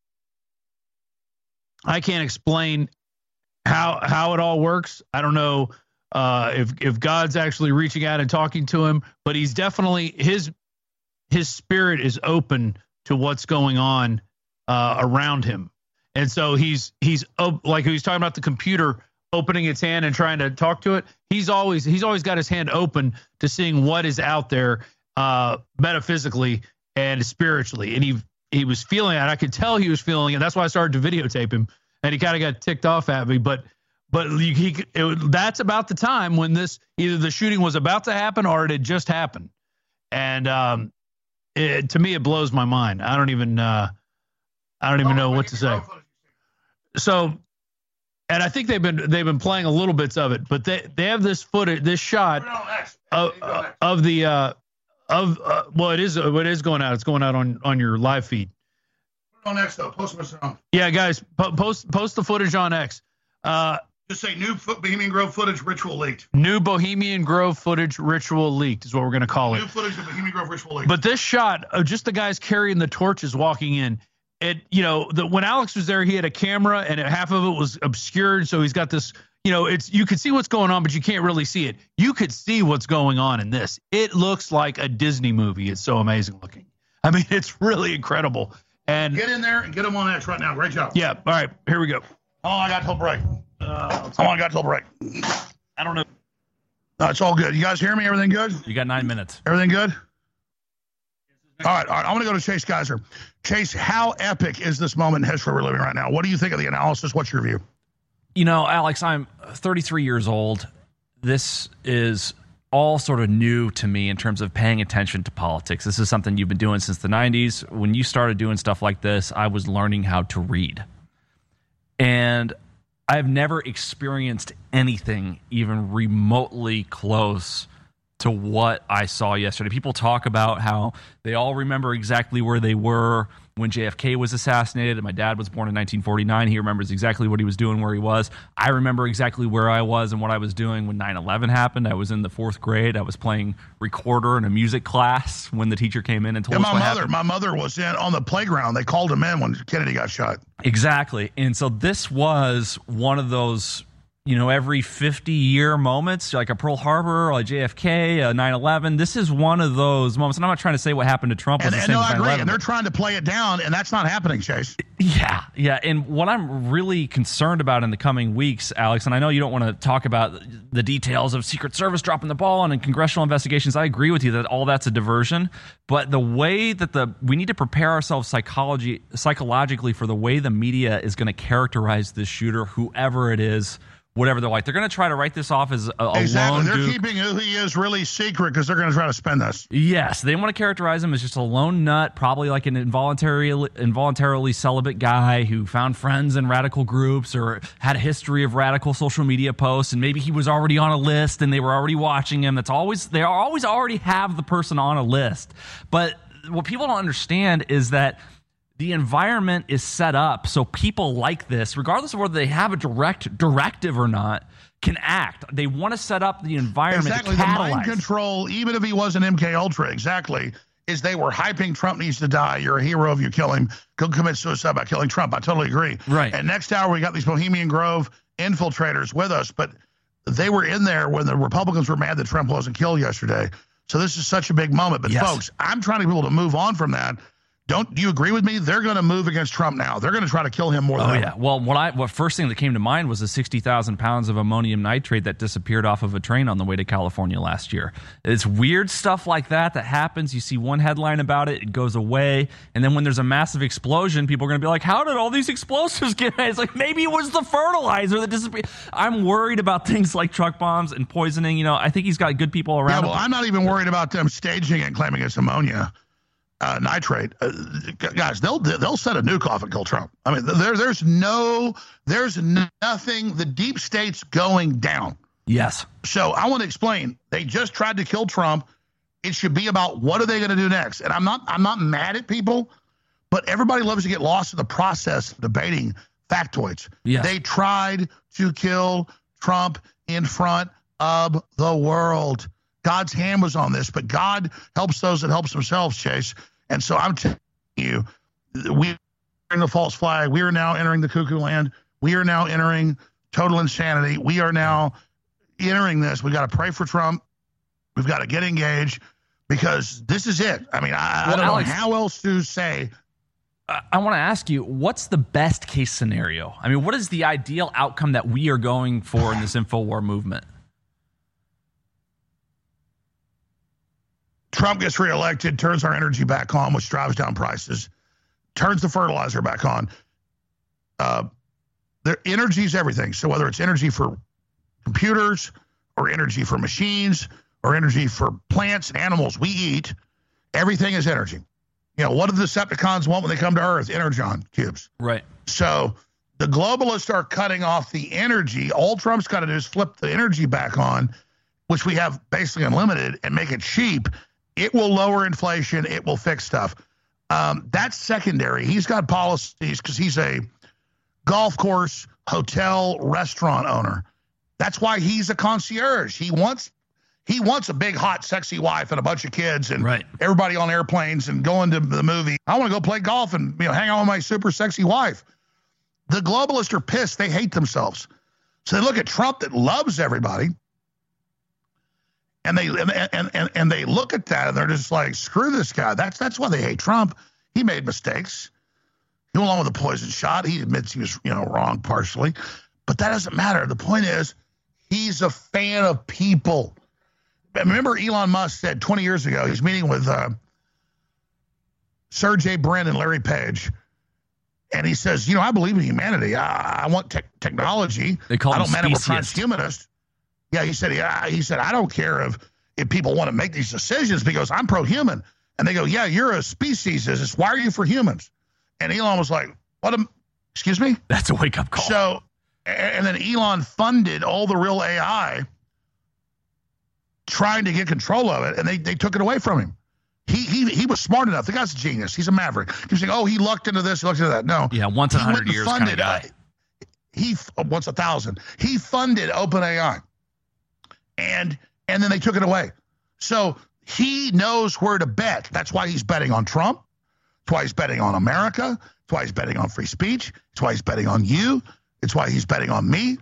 I can't explain how how it all works. I don't know uh, if if God's actually reaching out and talking to him, but he's definitely his his spirit is open to what's going on uh, around him, and so he's he's like he was talking about the computer opening its hand and trying to talk to it. He's always he's always got his hand open to seeing what is out there uh, metaphysically and spiritually. And he he was feeling it. I could tell he was feeling it. That's why I started to videotape him. And he kind of got ticked off at me. But but he, he it, that's about the time when this either the shooting was about to happen or it had just happened. And um, it, to me, it blows my mind. I don't even uh, I don't even know what to say. So. And I think they've been they've been playing a little bits of it, but they, they have this footage, this shot of, uh, of the uh, of uh, well, it is it is going out. It's going out on, on your live feed. Put it on X though. Post it on. Yeah, guys, po- post post the footage on X. Uh, Just say new Bohemian Grove footage ritual leaked. New Bohemian Grove footage ritual leaked is what we're going to call it. New footage of Bohemian Grove ritual leaked. But this shot of just the guys carrying the torches walking in. It, you know, the, when Alex was there, he had a camera and it, half of it was obscured. So he's got this, you know, it's, you could see what's going on, but you can't really see it. You could see what's going on in this. It looks like a Disney movie. It's so amazing looking. I mean, it's really incredible. And get in there and get them on X right now. Great job. Yeah. All right, here we go. Oh, I got till break. Uh, How long I got till break? I don't know. No, it's all good. You guys hear me? Everything good? You got nine minutes. Everything good? All right, all right. I want to go to Chase Geiser. Chase, how epic is this moment in history we're living right now? What do you think of the analysis? What's your view? You know, Alex, I'm thirty-three years old. This is all sort of new to me in terms of paying attention to politics. This is something you've been doing since the nineties. When you started doing stuff like this, I was learning how to read. And I've never experienced anything even remotely close to what I saw yesterday. People talk about how they all remember exactly where they were when J F K was assassinated. And my dad was born in nineteen forty-nine. He remembers exactly what he was doing, where he was. I remember exactly where I was and what I was doing when nine eleven happened. I was in the fourth grade. I was playing recorder in a music class when the teacher came in and told yeah, us my what mother, happened. My mother was in on the playground. They called him in when Kennedy got shot. Exactly. And so this was one of those you know, every fifty-year moments, like a Pearl Harbor, or a J F K, a nine eleven. This is one of those moments. And I'm not trying to say what happened to Trump was and, the and same no, as I agree. nine eleven. And they're trying to play it down, and that's not happening, Chase. Yeah, yeah. And what I'm really concerned about in the coming weeks, Alex, and I know you don't want to talk about the details of Secret Service dropping the ball on and congressional investigations. I agree with you that all that's a diversion. But the way that the we need to prepare ourselves psychology psychologically for the way the media is going to characterize this shooter, whoever it is, whatever they're like. They're going to try to write this off as a, a exactly. lone They're duke. keeping who he is really secret because they're going to try to spin this. Yes, they want to characterize him as just a lone nut, probably like an involuntarily involuntarily celibate guy who found friends in radical groups or had a history of radical social media posts, and maybe he was already on a list and they were already watching him. That's always they always already have the person on a list. But what people don't understand is that the environment is set up so people like this, regardless of whether they have a direct directive or not, can act. They want to set up the environment Exactly. to The catalyze. mind control, even if he was an M K Ultra, exactly, is they were hyping Trump needs to die. You're a hero if you kill him. Go commit suicide by killing Trump. I totally agree. Right. And next hour, we got these Bohemian Grove infiltrators with us, but they were in there when the Republicans were mad that Trump wasn't killed yesterday. So this is such a big moment. But Yes. folks, I'm trying to get people to move on from that. Don't do you agree with me? They're going to move against Trump now. They're going to try to kill him more than Oh ever. yeah. Well, what I what first thing that came to mind was the sixty thousand pounds of ammonium nitrate that disappeared off of a train on the way to California last year. It's weird stuff like that that happens. You see one headline about it, it goes away, and then when there's a massive explosion, people are going to be like, "How did all these explosives get?" It's like maybe it was the fertilizer that disappeared. I'm worried about things like truck bombs and poisoning. You know, I think he's got good people Yeah, around well, him. I'm not even worried about them staging it and claiming it's ammonia uh, nitrate. Uh, guys, they'll they'll set a nuke off and kill Trump. I mean, there there's no there's nothing. The deep state's going down. Yes. So I want to explain. They just tried to kill Trump. It should be about what are they going to do next. And I'm not I'm not mad at people, but everybody loves to get lost in the process of debating factoids. Yes. They tried to kill Trump in front of the world. God's hand was on this, but God helps those that helps themselves, Chase. And so I'm telling you, we are in the false flag. We are now entering the cuckoo land. We are now entering total insanity. We are now entering this. We got to pray for Trump. We've got to get engaged because this is it. I mean, I, Well, I don't Alex, know how else to say. I, I want to ask you, what's the best case scenario? I mean, what is the ideal outcome that we are going for in this InfoWar movement? Trump gets reelected, turns our energy back on, which drives down prices, turns the fertilizer back on. Uh, their energy is everything. So whether it's energy for computers or energy for machines or energy for plants and animals we eat, everything is energy. You know, what do the Decepticons want when they come to Earth? Energon cubes. Right. So the globalists are cutting off the energy. All Trump's got to do is flip the energy back on, which we have basically unlimited, and make it cheap. It will lower inflation. It will fix stuff. Um, that's secondary. He's got policies because he's a golf course, hotel, restaurant owner. That's why he's a concierge. He wants he wants a big, hot, sexy wife and a bunch of kids and Right. everybody on airplanes and going to the movie. I want to go play golf and you know hang out with my super sexy wife. The globalists are pissed. They hate themselves. So they look at Trump that loves everybody. And they and, and, and, and they look at that and they're just like, screw this guy. That's that's why they hate Trump. He made mistakes. He went along with the poison shot. He admits he was, you know, wrong partially. But that doesn't matter. The point is, he's a fan of people. Remember Elon Musk said twenty years ago, he's meeting with uh, Sergey Brin and Larry Page. And he says, you know, I believe in humanity. I, I want te- technology. They call I him don't matter we're speciest. transhumanist. Yeah, he said, yeah, he said, I don't care if, if people want to make these decisions because I'm pro-human. And they go, yeah, you're a species. It's, why are you for humans? And Elon was like, what? Am, excuse me? That's a wake-up call. So, and then Elon funded all the real A I trying to get control of it, and they, they took it away from him. He he he was smart enough. The guy's a genius. He's a maverick. He was saying, oh, he lucked into this, he lucked into that. No. Yeah, once in a He went hundred and years kind of funded, guy. uh, he once a thousand. He funded OpenAI, and and then they took it away. So he knows where to bet. That's why he's betting on Trump. That's why he's betting on America. That's why he's betting on free speech. That's why he's betting on you. It's why he's betting on me.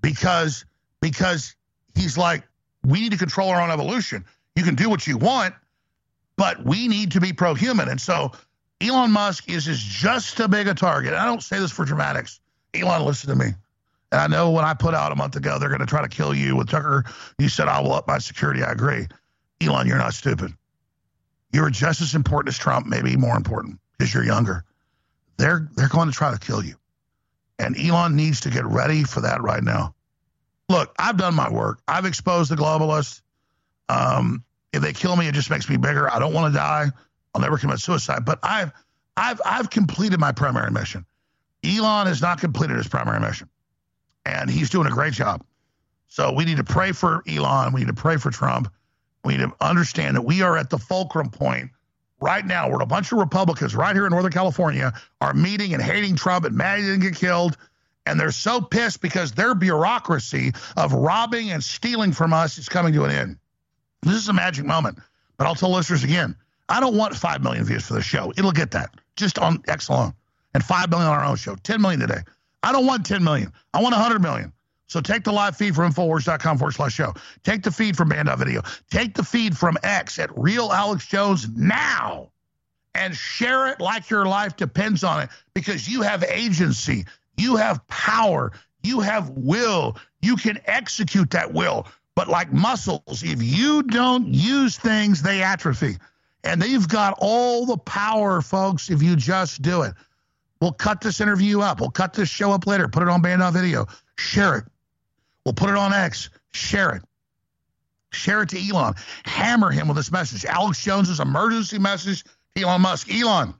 because because he's like, we need to control our own evolution. You can do what you want, but we need to be pro-human. And so Elon Musk is, is just as big a target. I don't say this for dramatics. Elon, listen to me. And I know when I put out a month ago, they're going to try to kill you with Tucker. You said, I will up my security. I agree. Elon, you're not stupid. You're just as important as Trump, maybe more important, because you're younger. They're, they're going to try to kill you. And Elon needs to get ready for that right now. Look, I've done my work. I've exposed the globalists. Um, if they kill me, it just makes me bigger. I don't want to die. I'll never commit suicide. But I've, I've, I've completed my primary mission. Elon has not completed his primary mission. And he's doing a great job. So we need to pray for Elon. We need to pray for Trump. We need to understand that we are at the fulcrum point right now where a bunch of Republicans right here in Northern California are meeting and hating Trump and mad he didn't get killed. And they're so pissed because their bureaucracy of robbing and stealing from us is coming to an end. This is a magic moment. But I'll tell listeners again, I don't want five million views for the show. It'll get that just on X alone. And five million on our own show. ten million today. I don't want ten million. I want one hundred million. So take the live feed from Infowars.com forward slash show. Take the feed from Band.video. Take the feed from X at Real Alex Jones now. And share it like your life depends on it. Because you have agency. You have power. You have will. You can execute that will. But like muscles, if you don't use things, they atrophy. And they've got all the power, folks, if you just do it. We'll cut this interview up. We'll cut this show up later. Put it on Band.video. Share it. We'll put it on X. Share it. Share it to Elon. Hammer him with this message. Alex Jones's emergency message to Elon Musk. Elon,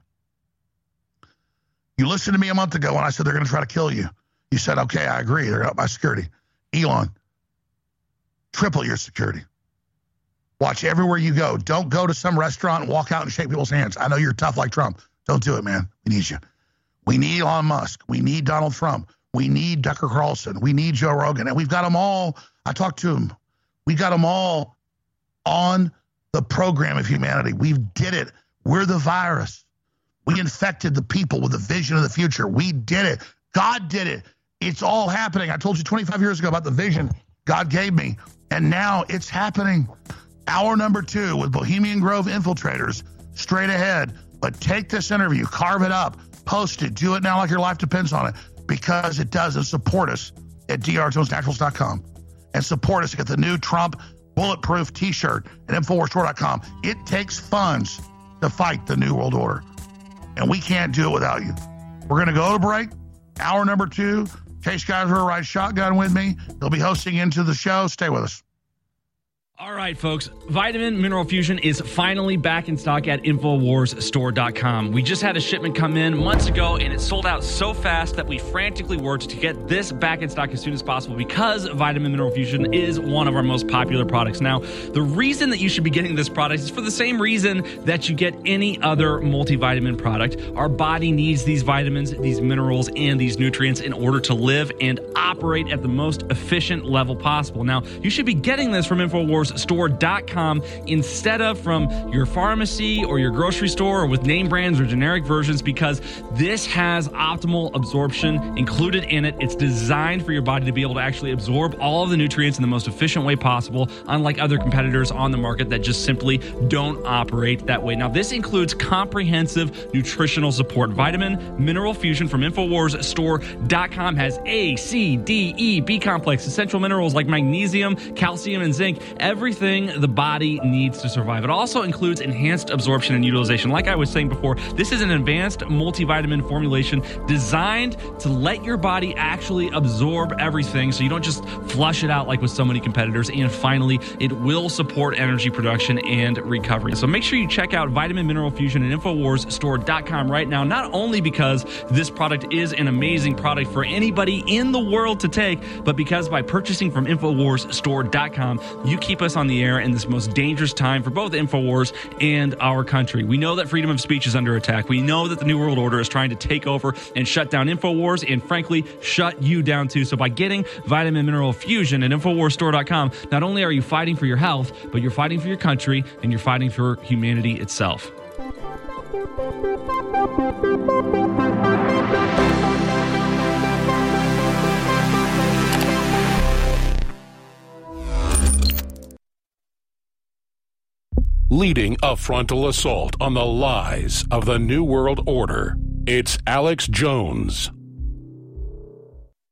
you listened to me a month ago when I said they're going to try to kill you. You said, okay, I agree. They're up my security. Elon, triple your security. Watch everywhere you go. Don't go to some restaurant and walk out and shake people's hands. I know you're tough like Trump. Don't do it, man. We need you. We need Elon Musk. We need Donald Trump. We need Tucker Carlson. We need Joe Rogan. And we've got them all. I talked to him. We got them all on the program of humanity. We did it. We're the virus. We infected the people with the vision of the future. We did it. God did it. It's all happening. I told you twenty-five years ago about the vision God gave me. And now it's happening. Hour number two with Bohemian Grove infiltrators straight ahead. But take this interview, carve it up, post it, do it now like your life depends on it. Because it does. And support us at D R Jones Naturals dot com. And support us to get the new Trump bulletproof t-shirt at Infowars Store dot com. It takes funds to fight the New World Order. And we can't do it without you. We're going to go to break. Hour number two. Chase Geiser will ride shotgun with me. He'll be hosting into the show. Stay with us. All right, folks. Vitamin Mineral Fusion is finally back in stock at Infowars Store dot com. We just had a shipment come in months ago, and it sold out so fast that we frantically worked to get this back in stock as soon as possible because Vitamin Mineral Fusion is one of our most popular products. Now, the reason that you should be getting this product is for the same reason that you get any other multivitamin product. Our body needs these vitamins, these minerals, and these nutrients in order to live and operate at the most efficient level possible. Now, you should be getting this from Infowars Store dot com instead of from your pharmacy or your grocery store or with name brands or generic versions, because this has optimal absorption included in it. It's designed for your body to be able to actually absorb all of the nutrients in the most efficient way possible, unlike other competitors on the market that just simply don't operate that way. Now, this includes comprehensive nutritional support. Vitamin Mineral Fusion from Infowars Store dot com has A, C, D, E, B complex, essential minerals like magnesium, calcium, and zinc. Everything the body needs to survive. It also includes enhanced absorption and utilization. Like I was saying before, this is an advanced multivitamin formulation designed to let your body actually absorb everything so you don't just flush it out like with so many competitors. And finally, it will support energy production and recovery. So make sure you check out Vitamin Mineral Fusion at Infowars Store dot com right now, not only because this product is an amazing product for anybody in the world to take, but because by purchasing from Infowars Store dot com, you keep us on the air in this most dangerous time for both Infowars and our country. We know that freedom of speech is under attack. We know that the New World Order is trying to take over and shut down Infowars and, frankly, shut you down too. So by getting Vitamin Mineral Fusion at Infowars Store dot com, not only are you fighting for your health, but you're fighting for your country and you're fighting for humanity itself. leading a frontal assault on the lies of the New World Order. It's Alex Jones.